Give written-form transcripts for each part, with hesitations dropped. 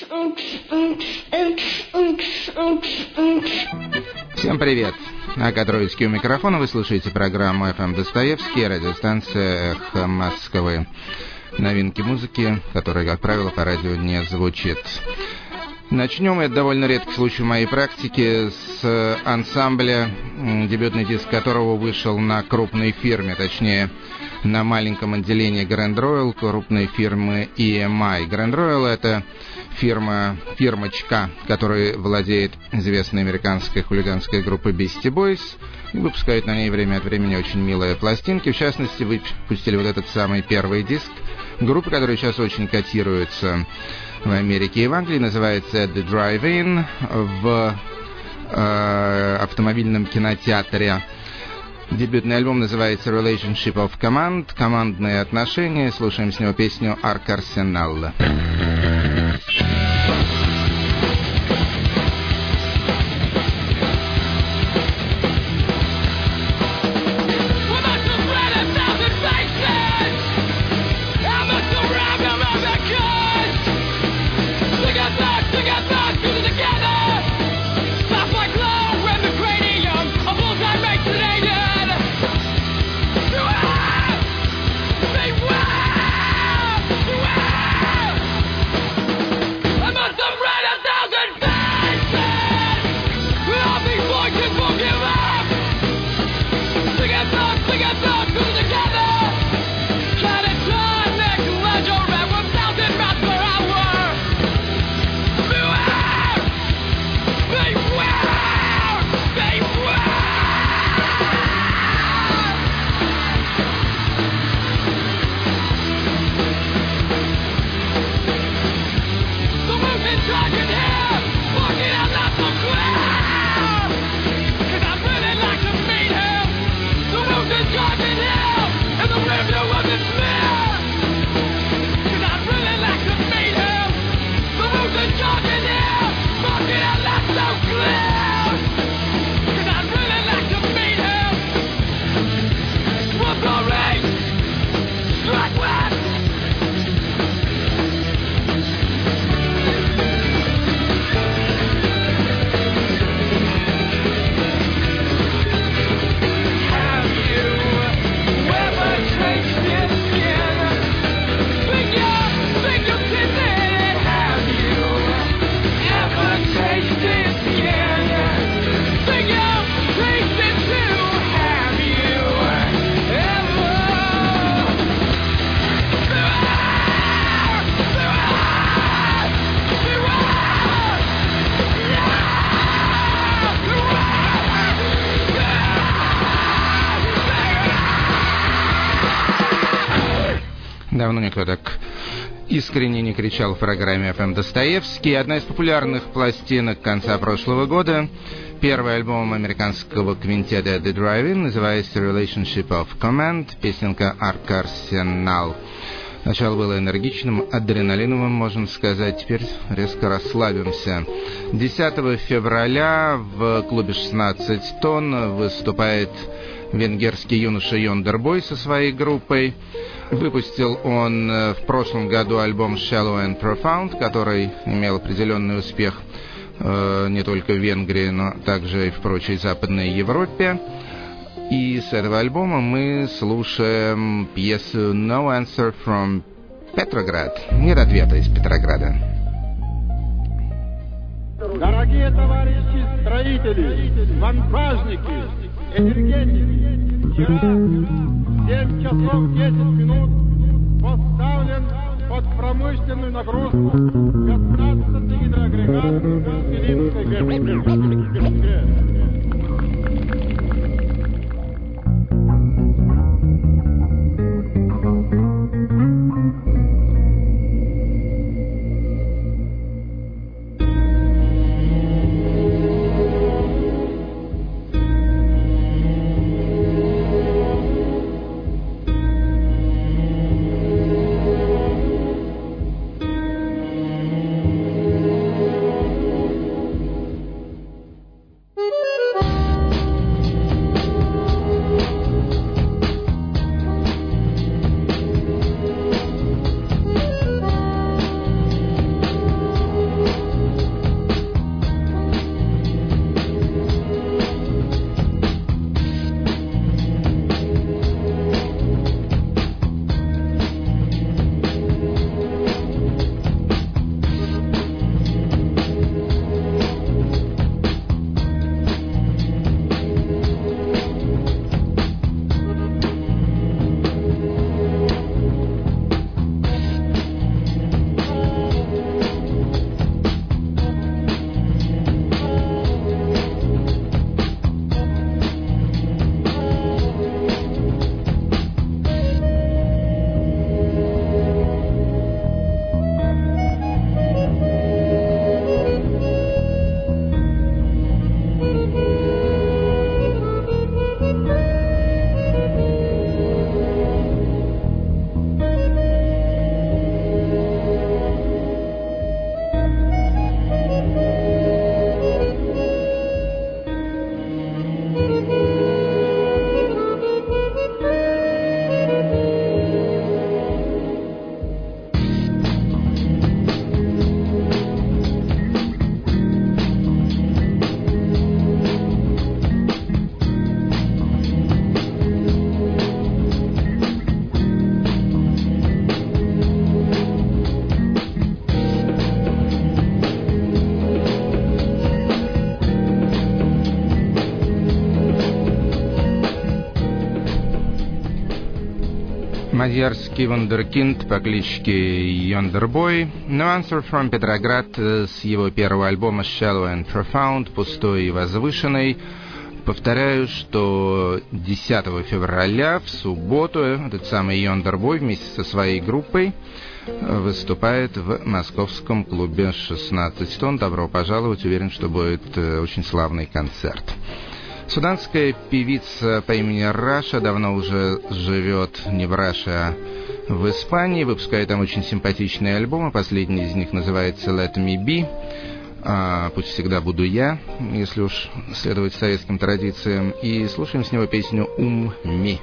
Всем привет! Ага Троицкий у микрофона. Вы слушаете программу FM Достоевский, радиостанция «Эхо Москвы». Новинки музыки, которая, как правило, по радио не звучит. Начнем, это довольно редкий случай в моей практике, с ансамбля, дебютный диск которого вышел на крупной фирме, точнее, на маленьком отделении Grand Royal, крупной фирмы EMI. Grand Royal — это фирмочка, которой владеет известная американская хулиганская группа Beastie Boys, и выпускает на ней время от времени очень милые пластинки. В частности, выпустили вот этот самый первый диск группы, которая сейчас очень котируется в Америке и в Англии, называется The Drive-In, в автомобильном кинотеатре. Дебютный альбом называется Relationship of Command, командные отношения. Слушаем с него песню Arc Arsenal. Давно никто так искренне не кричал в программе FM Достоевский. Одна из популярных пластинок конца прошлого года. Первый альбом американского квинтета The Drive-In называется Relationship of Command, песенка Arc Arsenal. Начало было энергичным, адреналиновым, можно сказать. Теперь резко расслабимся. 10 февраля в клубе 16 тонн выступает венгерский юноша Йондербой со своей группой. Выпустил он в прошлом году альбом Shallow and Profound, который имел определенный успех не только в Венгрии, но также и в прочей Западной Европе. И с этого альбома мы слушаем пьесу No Answer from Petrograd. Нет ответа из Петрограда. Дорогие товарищи строители, монтажники, энергетики, вчера 7 часов 10 минут поставлен под промышленную нагрузку 15 гидроагрегат Пилимской ГЭС. Озерский вундеркинд по кличке Йондербой. No Answer from Petrograd с его первого альбома Shallow and Profound, пустой и возвышенный. Повторяю, что 10 февраля, в субботу, этот самый Йондербой вместе со своей группой выступает в московском клубе 16 тонн. Добро пожаловать, уверен, что будет очень славный концерт. Суданская певица по имени Раша давно уже живет не в Раше, а в Испании. Выпускает там очень симпатичные альбомы. Последний из них называется Let Me Be. Пусть всегда буду я, если уж следовать советским традициям. И слушаем с него песню «Ми».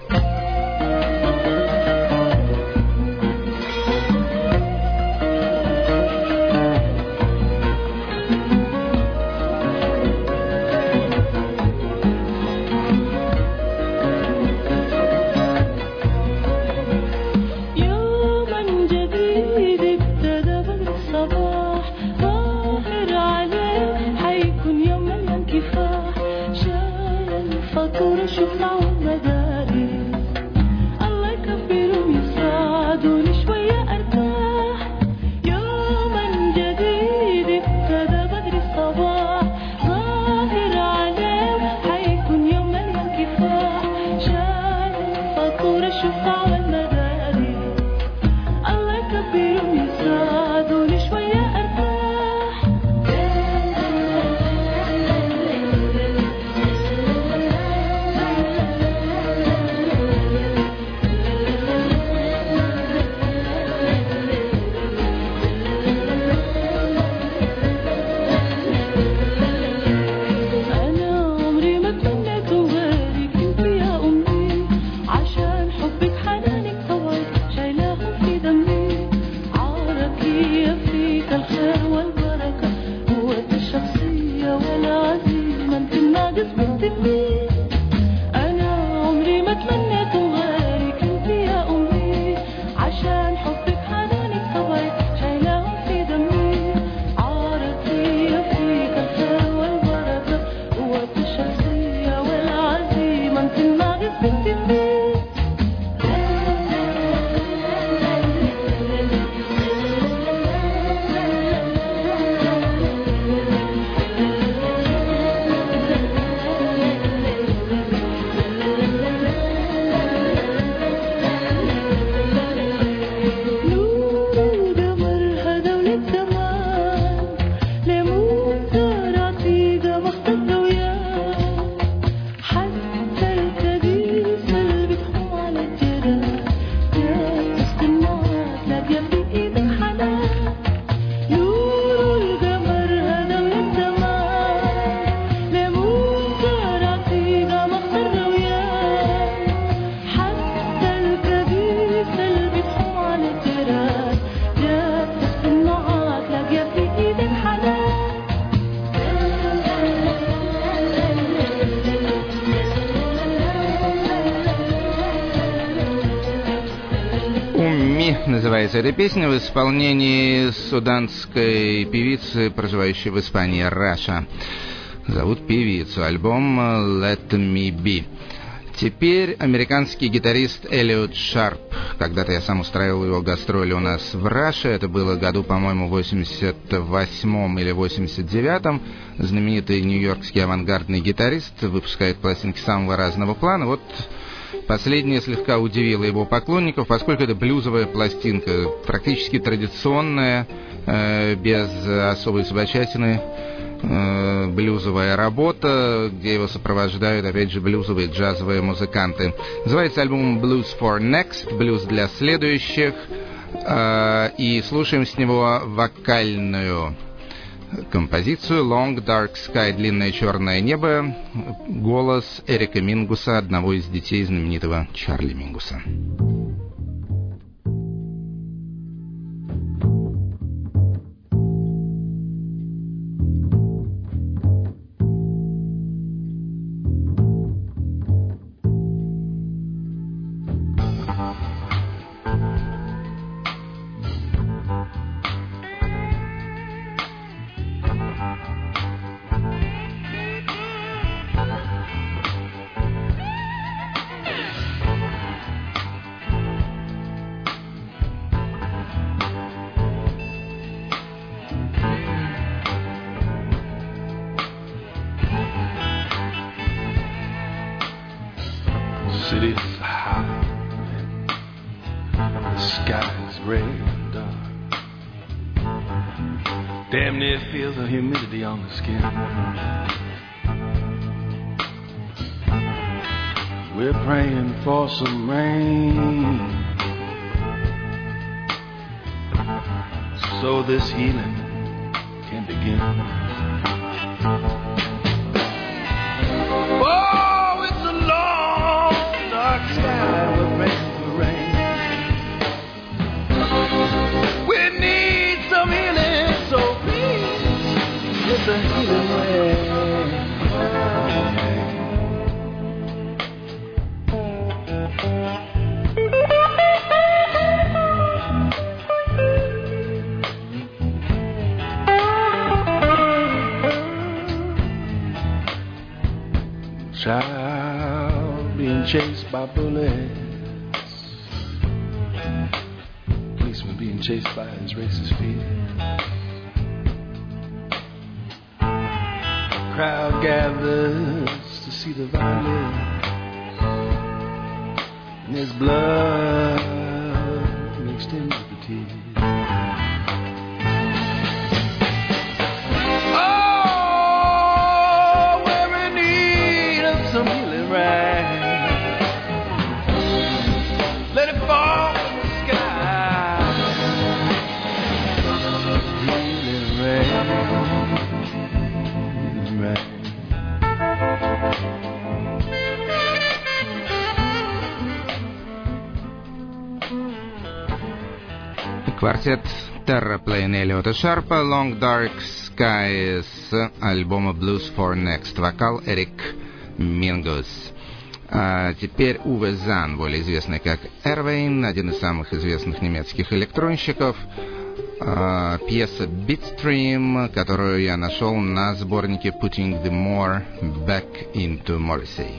Называется эта песня в исполнении суданской певицы, проживающей в Испании, Раша. Зовут певицу. Альбом Let Me Be. Теперь американский гитарист Эллиот Шарп. Когда-то я сам устраивал его гастроли у нас в Раше. Это было году, по-моему, в 88-м или 89-м. Знаменитый нью-йоркский авангардный гитарист. Выпускает пластинки самого разного плана. Вот последняя слегка удивила его поклонников, поскольку это блюзовая пластинка, практически традиционная, без особой собачатины, блюзовая работа, где его сопровождают, опять же, блюзовые джазовые музыканты. Называется альбом Blues for Next, блюз для следующих, и слушаем с него вокальную композицию Long Dark Sky, длинное черное небо, голос Эрика Мингуса, одного из детей знаменитого Чарли Мингуса. is hot and the sky is red and dark. Damn near feels the humidity on the skin. We're praying for some rain, so this healing can begin. Oh, it's a long, dark sky with rain for rain. We need some healing, so please, it's a healing rain. Child being chased by bullets, policeman being chased by his racist fear. Crowd gathers to see the violence, and there's blood mixed in with the tears. Some healing rain, let it fall from the sky. Healing rain, healing rain. Квартет Terraplane Эллиота Шарпа, Long Dark Sky с альбома Blues for Next. Вокал Эрик Мингус. Теперь Уве Зан, более известный как Эрвейн, один из самых известных немецких электронщиков. Пьеса Bitstream, которую я нашел на сборнике Putting the More Back into Morrissey.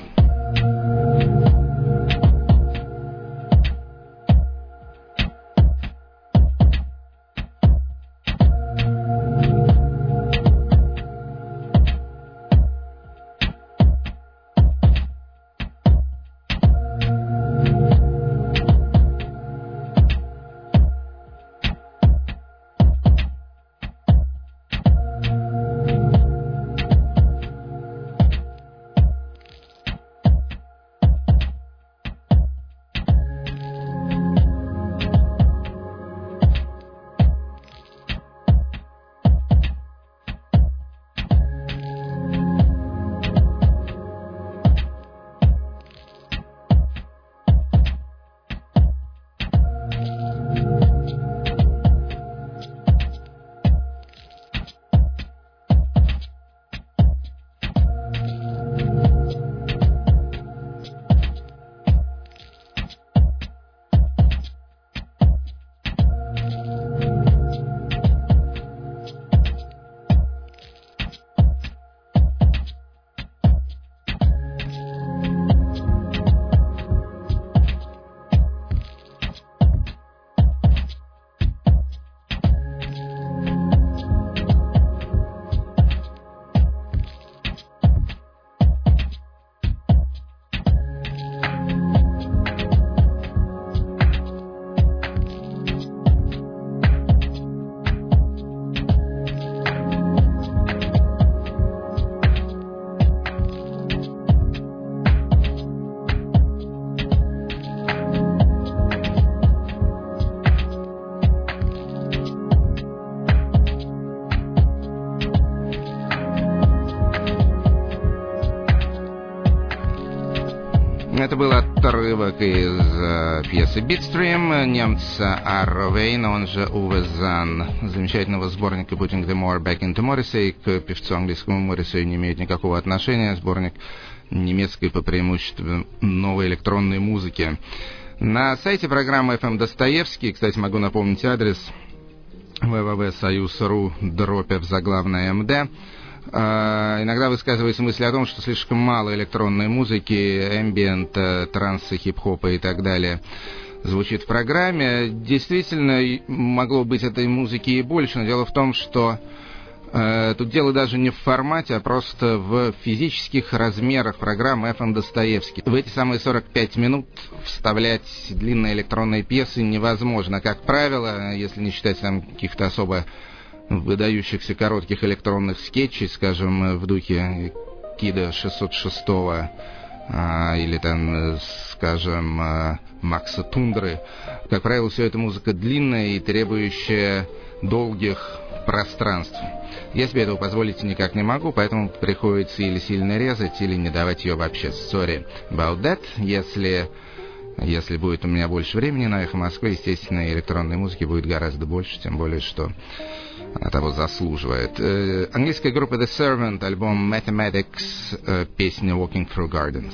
Это был отрывок из пьесы Bitstream немца Эрвейна, он же Уве Зан, замечательного сборника Putting the More Back into Morrissey. К певцу английскому Моррисей не имеет никакого отношения. Сборник немецкой по преимуществу новой электронной музыки. На сайте программы FM Достоевский, кстати, могу напомнить адрес www.soyuz.ru/МД. Иногда высказывается мысль о том, что слишком мало электронной музыки, эмбиента, транса, хип-хопа и так далее звучит в программе. Действительно, могло быть этой музыки и больше, но дело в том, что Тут дело даже не в формате, а просто в физических размерах программы FM Достоевский. В эти самые 45 минут вставлять длинные электронные пьесы невозможно. Как правило, если не считать там каких-то особо выдающихся коротких электронных скетчей, скажем, в духе Кида 606 или там, скажем, Макса Тундры, как правило, все это музыка длинная и требующая долгих пространств. Я себе этого позволить никак не могу, поэтому приходится или сильно резать, или не давать ее вообще. Sorry about that. Если будет у меня больше времени на «Эхо Москвы», естественно, электронной музыки будет гораздо больше, тем более, что она того заслуживает. Английская группа The Servant, альбом Mathematics, песня Walking Through Gardens.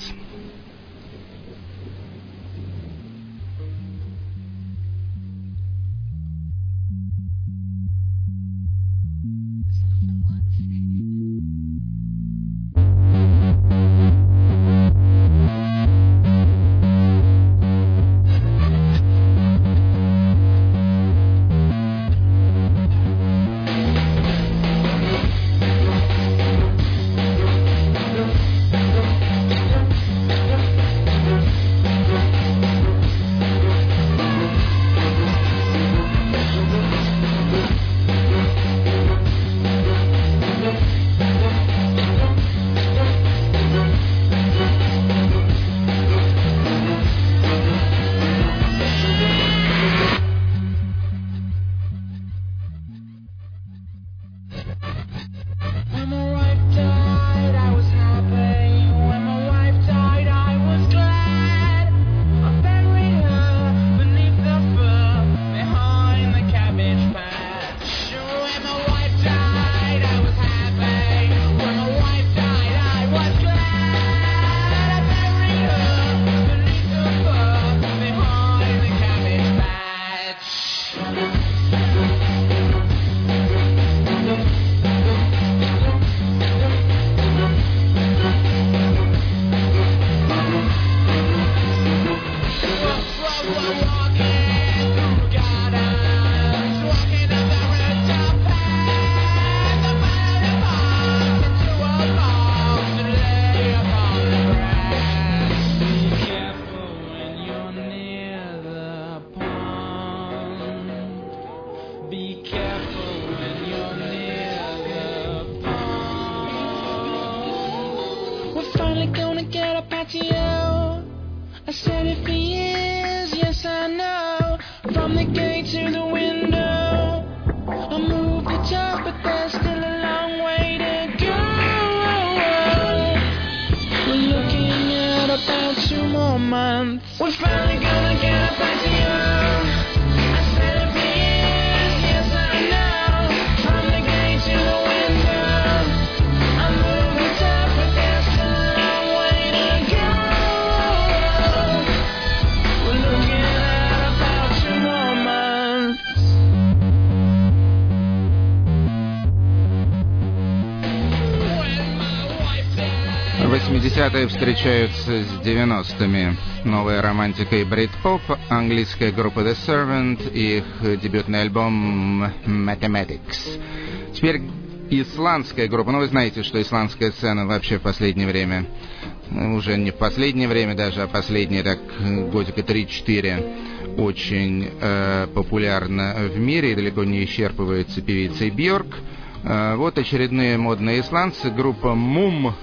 Встречаются с 90-ми. Новая романтика и брит-поп, английская группа The Servant и их дебютный альбом Mathematics. Теперь исландская группа. Ну, вы знаете, что исландская сцена вообще в последнее время, уже не в последнее время даже, а последние так годика 3-4 очень популярна в мире и далеко не исчерпывается певицей Бьорк. Вот очередные модные исландцы, группа Мум.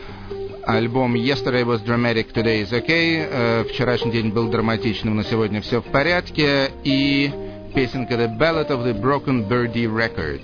Альбом Yesterday was dramatic, today is okay. Вчерашний день был драматичным, но сегодня все в порядке. И песенка The Ballad of the Broken Birdie Record.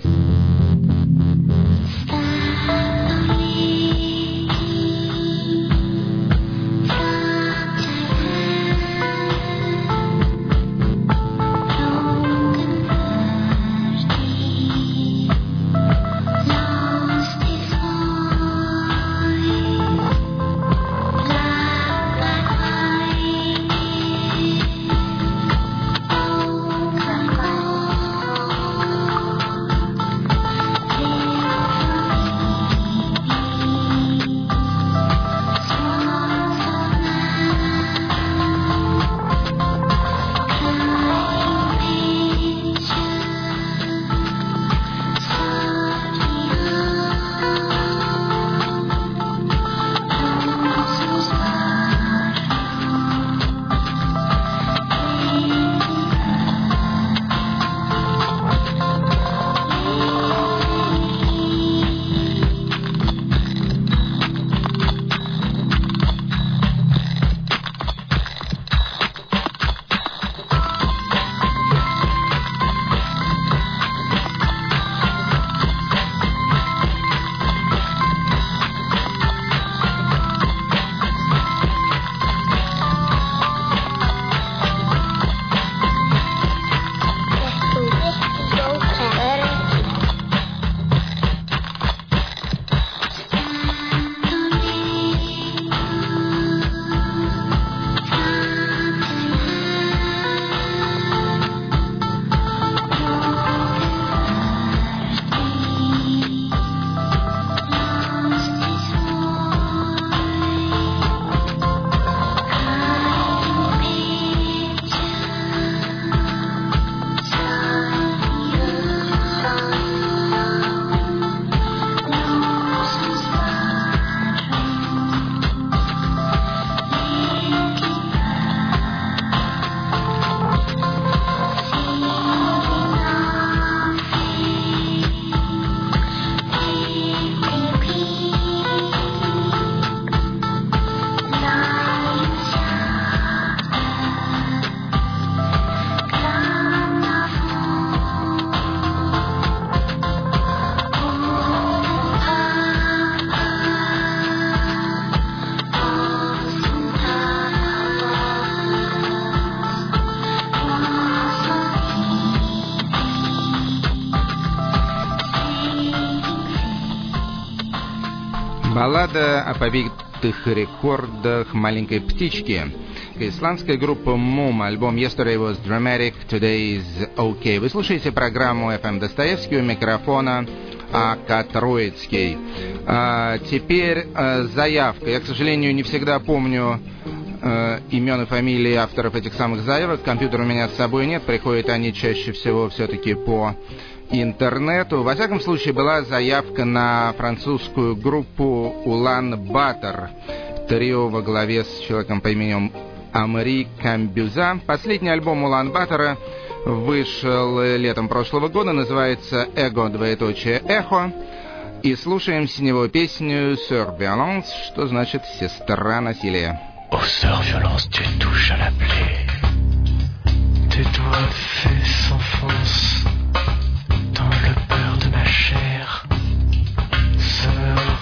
Баллада о побитых рекордах маленькой птички. Исландская группа Мум, альбом Yesterday Was Dramatic, Today Is Okay. Вы слушаете программу FM Достоевский, у микрофона А.К. Троицкий. Теперь заявка. Я, к сожалению, не всегда помню имен и фамилии авторов этих самых заявок. Компьютера у меня с собой нет, приходят они чаще всего все-таки по интернету. Во всяком случае, была заявка на французскую группу Улан-Батор. Трио во главе с человеком по имени Амри Камбюза. Последний альбом Улан-Батора вышел летом прошлого года, называется «Эго, двоеточие, эхо». И слушаем с него песню «Sœur Violence», что значит «Сестра насилия». Oh, sœur Violence, tu touches à la plaie. Tes doigts faits s'enfoncent dans le beurre de ma chair. Sœur,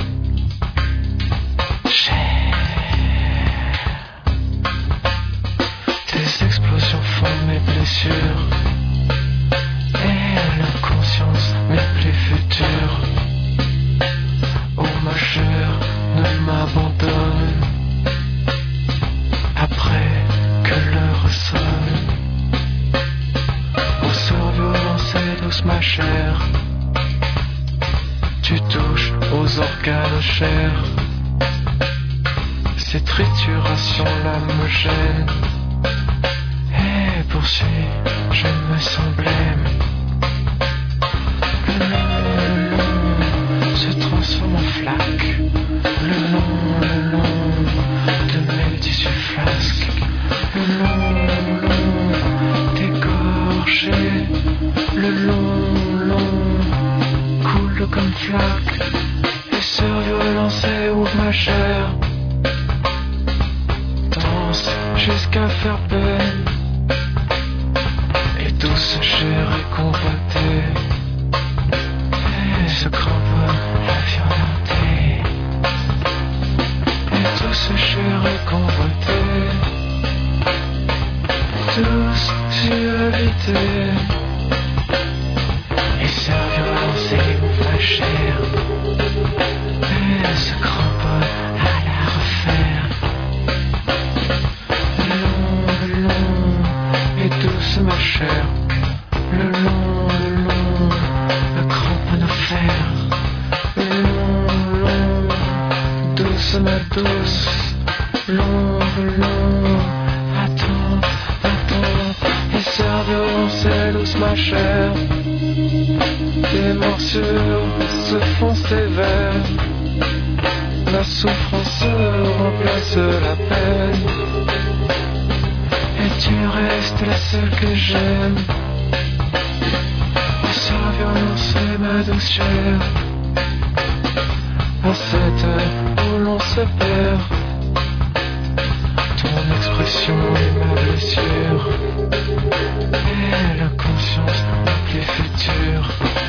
chair. Tes explosions font mes blessures et l'inconscience mes plaies futures. Oh, ma chair, ne m'abandonne après que l'heure sonne. Oh, sœur violence et douce ma chair, tu touches aux organes chers. Ces triturations-là me gênent et poursuit, je me sens blême. Le long se transforme en flaque. Le long de mes tissus flasques. Le long dégorgé. Le long coule comme flaque. Et sœur violence ouvre ma chair. Danse jusqu'à faire peine. Et douce chair est convoitée. Et se cramponne la violentée. Et douce chair est convoitée. Douce suavité. Et sœur violence ouvre ma chair. Et se cramponne à la refaire. Le long et douce ma chair. Le long me cramponne au fer. Le long, douce ma douce. Long, attends. Et sœur violence douce ma chair. Tes morsures se font sévères. La souffrance remplace la peine. Et tu restes la seule que j'aime. Oh, sœur violence ma douce chair. À cette heure où l'on se perd, ton expression est ma blessure. Et la conscience de tes futurs.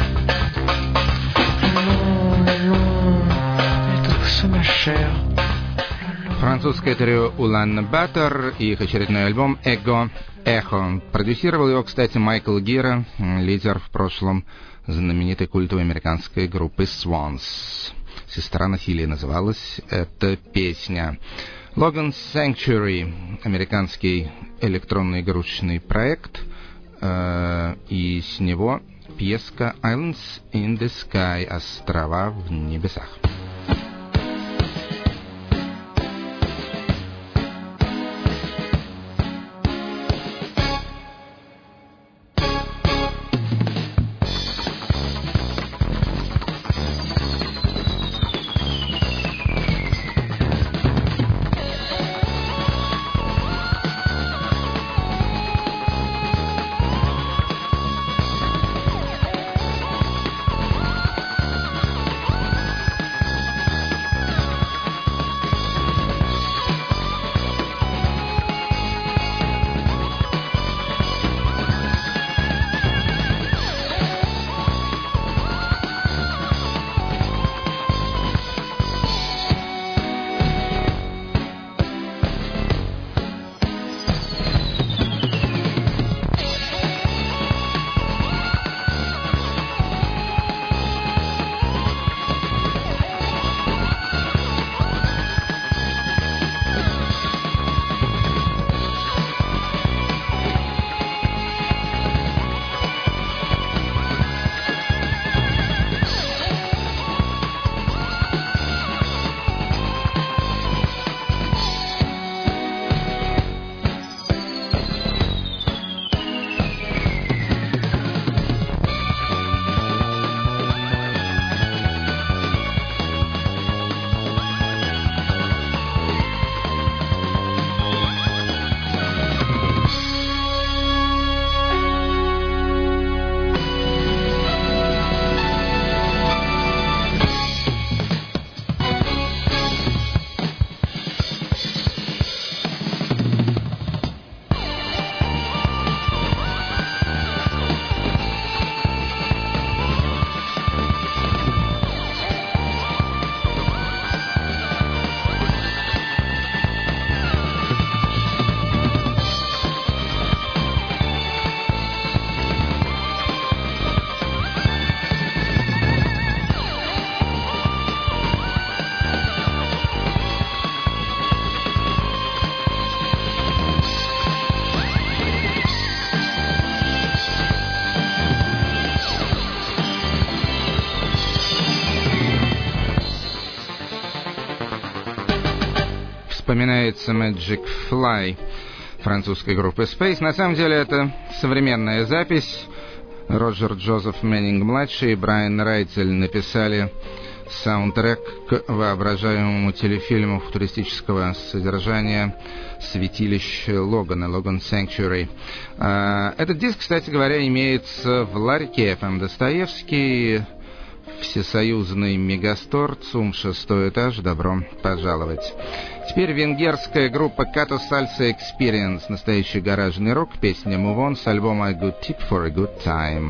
Le long et douce ma chair. Французское трио Улан-Батор и их очередной альбом «Эго, эхо». Продюсировал его, кстати, Майкл Гира, лидер в прошлом знаменитой культовой американской группы Swans. «Сестра насилия» называлась эта песня. Logan Sanctuary, американский электронный игрушечный проект, и с него пьеска Islands in the Sky, острова в небесах. вспоминается Magic Fly французской группы Space. На самом деле это современная запись. Роджер Джозеф Мэннинг-младший и Брайан Райтель написали саундтрек к воображаемому телефильму футуристического содержания «Святилище Логана», «Логан Sanctuary». Этот диск, кстати говоря, имеется в ларьке FM Достоевский, всесоюзный мегастор, ЦУМ, 6-й этаж. Добро пожаловать. Теперь венгерская группа Kato Salsa Experience, настоящий гаражный рок, песня Move On с альбома A Good Tip for a Good Time.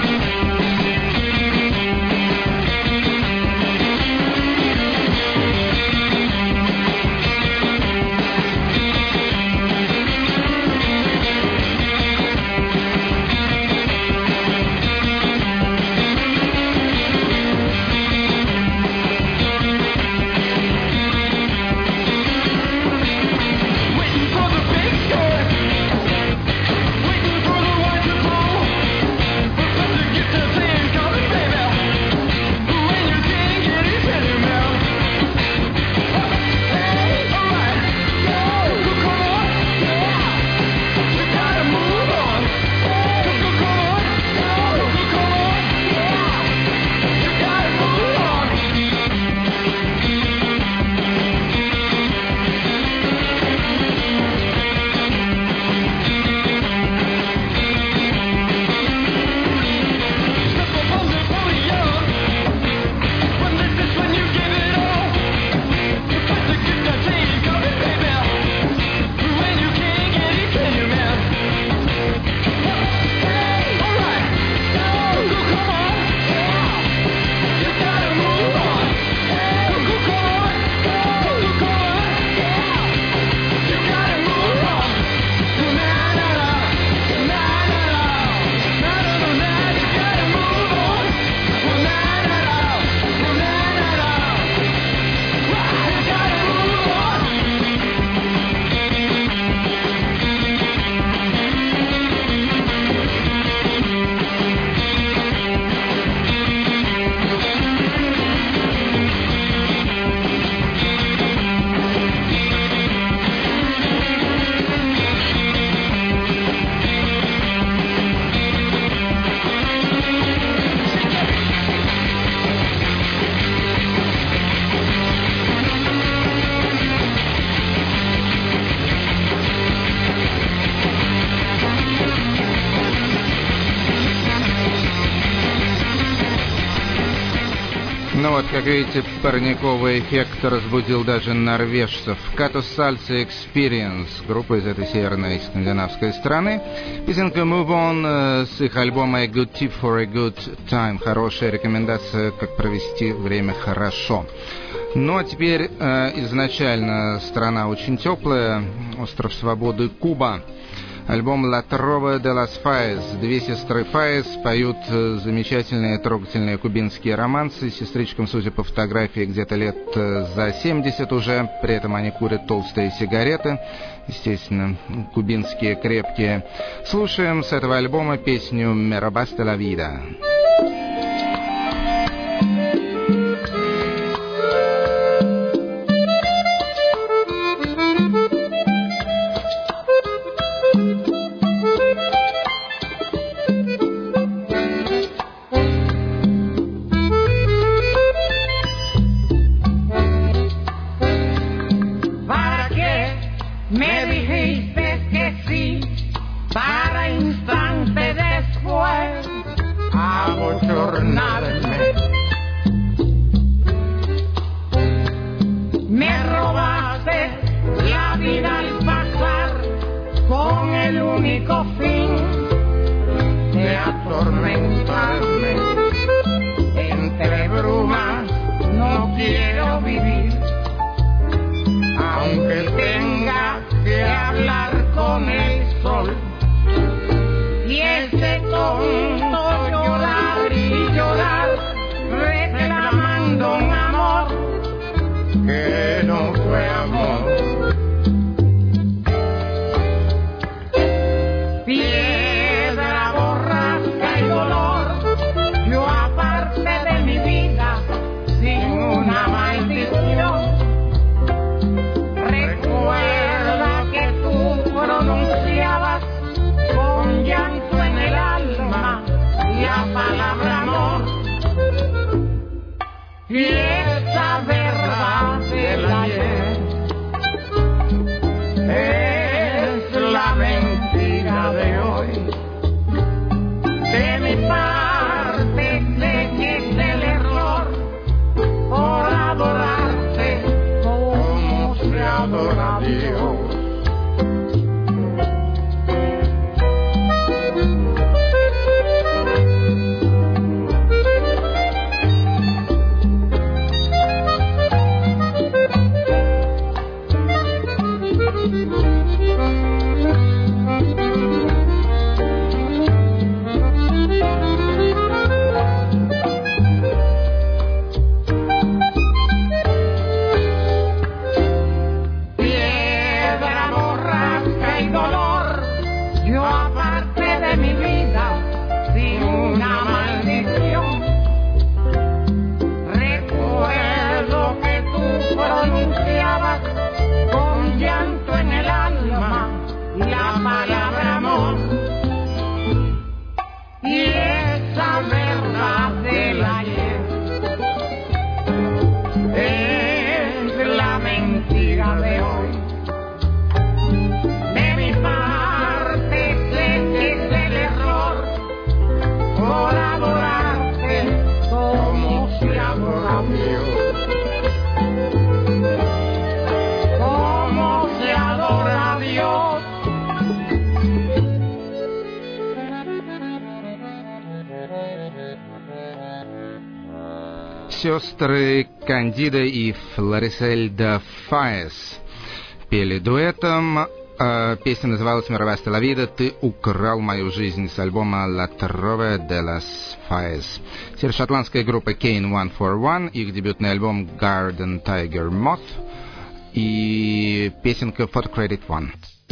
Ну вот, как видите, парниковый эффект разбудил даже норвежцев. Kato Salsa Experience, группа из этой северной скандинавской страны. Песенка Move On с их альбома A Good Tip for a Good Time. Хорошая рекомендация, как провести время хорошо. Ну а теперь изначально страна очень теплая, остров свободы Куба. Альбом «La Trova de las Faes». Две сестры Фаес поют замечательные, трогательные кубинские романсы. Сестричкам, судя по фотографии, где-то лет за 70 уже. При этом они курят толстые сигареты. Естественно, кубинские, крепкие. Слушаем с этого альбома песню «Me robaste la vida». Para instante después y esa verdad del ayer es la mentira de hoy. De mi parte sé que es el error por adorarte como se adora a Dios. Сестры Кандида и Флорисельда Фаес пели дуэтом. Песня называлась «Мировая Стеллавида. Ты украл мою жизнь» с альбома «La Trove de las Faes». Теперь шотландская группа Kane 141, их дебютный альбом «Garden Tiger Moth» и песенка «Photo Credit One».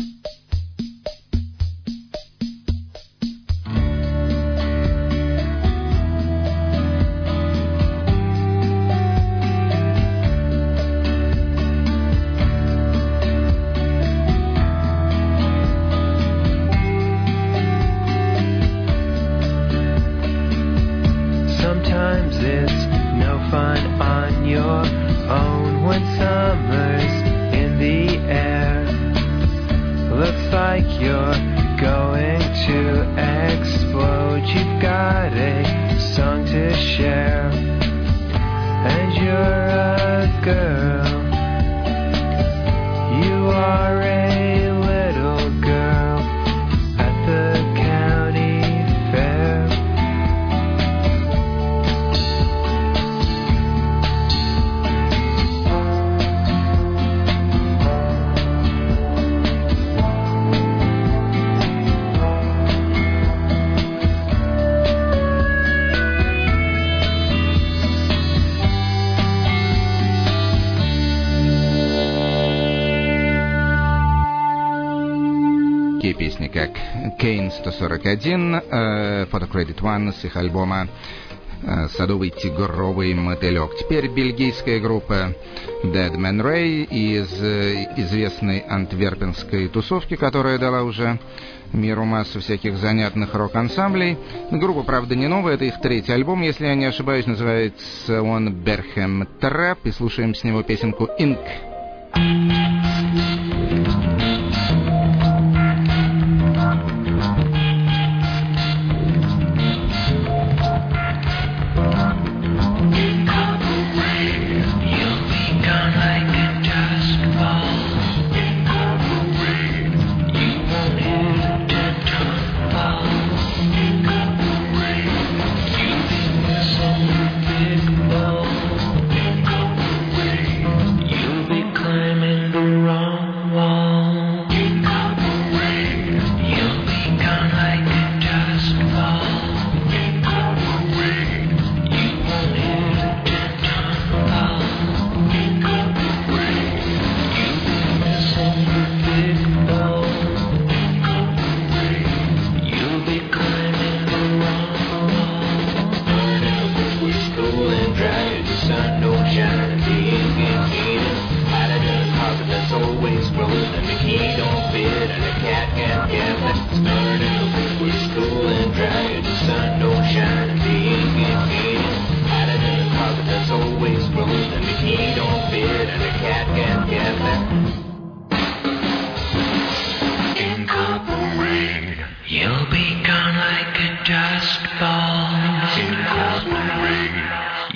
Песни как Kane 141, Photo Credit One с их альбома «Садовый тигровый мотылек». Теперь бельгийская группа Dead Man Ray из известной антверпенской тусовки, которая дала уже миру массу всяких занятных рок-ансамблей. Группа, правда, не новая, это их третий альбом, если я не ошибаюсь, называется он «Berchem Trap», и слушаем с него песенку «Ink». You'll be climbing the wrong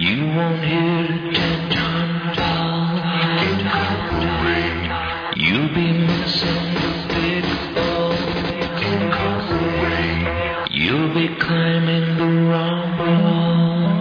You won't hear the 10-ton bell. You'll be missing the big ball. You'll be climbing the wrong wall.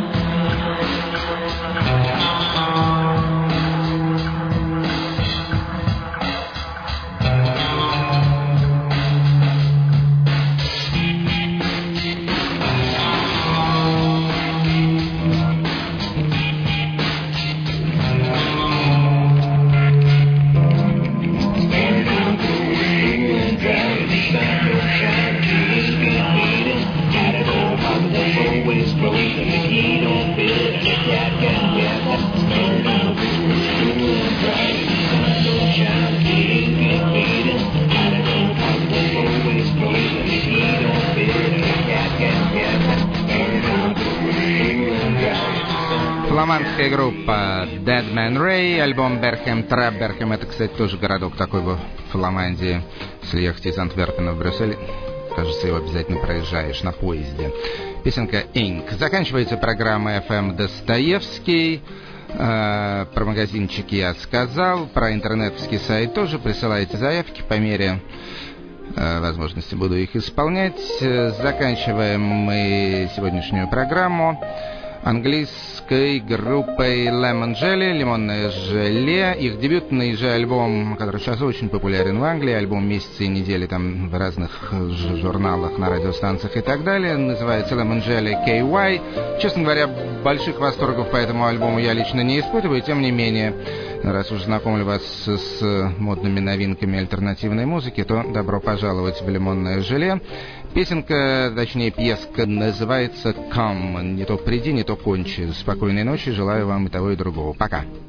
Фламандская группа Dead Man Ray, альбом Берхем Трап. Берхем — это, кстати, тоже городок такой в Фламандии. Если ехать из Антверпена в Брюссель, кажется, его обязательно проезжаешь на поезде. Песенка Ink. Заканчивается программа FM Достоевский. Про магазинчики я сказал, про интернетовский сайт тоже. Присылайте заявки по мере возможности, буду их исполнять. Заканчиваем мы сегодняшнюю программу английской группой Lemon Jelly, лимонное желе. Их дебютный же альбом, который сейчас очень популярен в Англии, альбом месяца и недели там в разных журналах, на радиостанциях и так далее, называется Lemon Jelly KY. Честно говоря, больших восторгов по этому альбому я лично не испытываю, тем не менее, раз уж знакомлю вас с модными новинками альтернативной музыки, то добро пожаловать в лимонное желе. Песенка, точнее пьеска, называется «Come». Не то приди, не то кончи. Спокойной ночи, желаю вам и того, и другого. Пока.